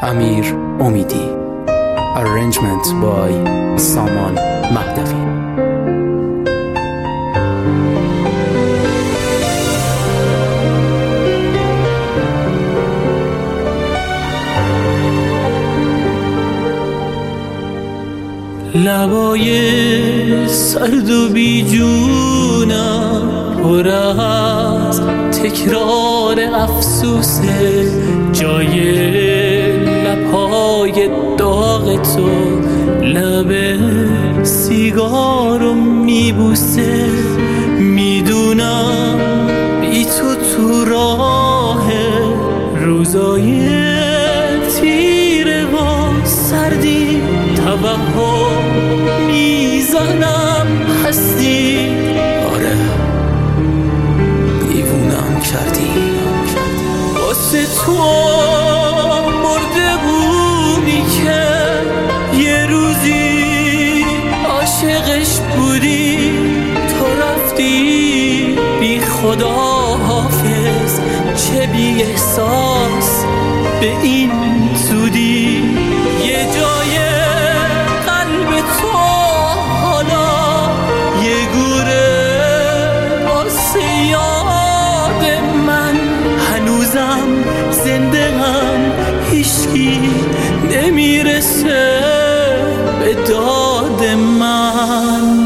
امیر امیدی. Arrangement by سامان مهدوی. لبای سرد و بیجونم پر از تکرار افسوسه، جای لبهای داغ تو لب سیگارو میبوسه. میدونم بی تو راه روزای تیره و سردی توهم میزنم هستی. آره دیوونم کردی، واسه تو مرده بودی که یه روزی عاشقش بودی، تو رفتی بی خدا حافظ، چه بی احساس به این زودی. یه جای قلب تو حالا یه گوره واسه یاد من، هنوزم زنده هم، هیچکی نمیرسه به داد من.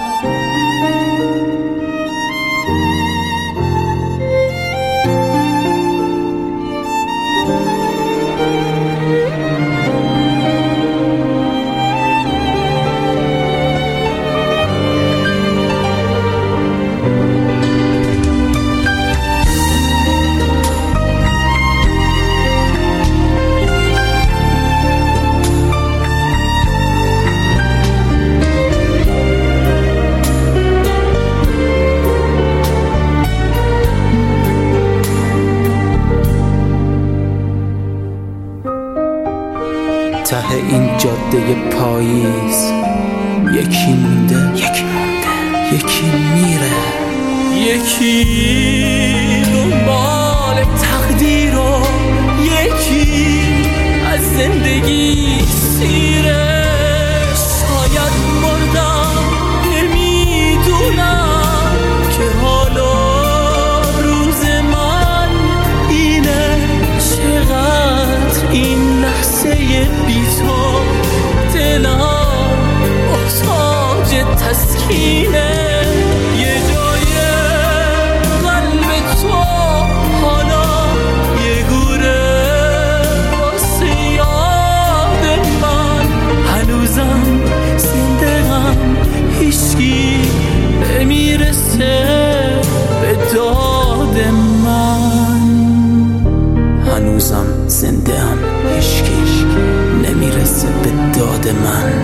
ته این جاده پاییز یکی مونده، یکی میره، یکی دنبال تقدیر و یکی از زندگی سیره. شاید مردم نمیدونم که حالا روز من اینه، چقدر این لحظه بی تو دلم محتاج تسکینه. یه جای قلب تو حالا یه گوره واسه یاد من، هنوزم زنده هم، هیچکی نمیرسه به داد من. هنوزم زنده هم، هیچکی نمیرسه به داد من.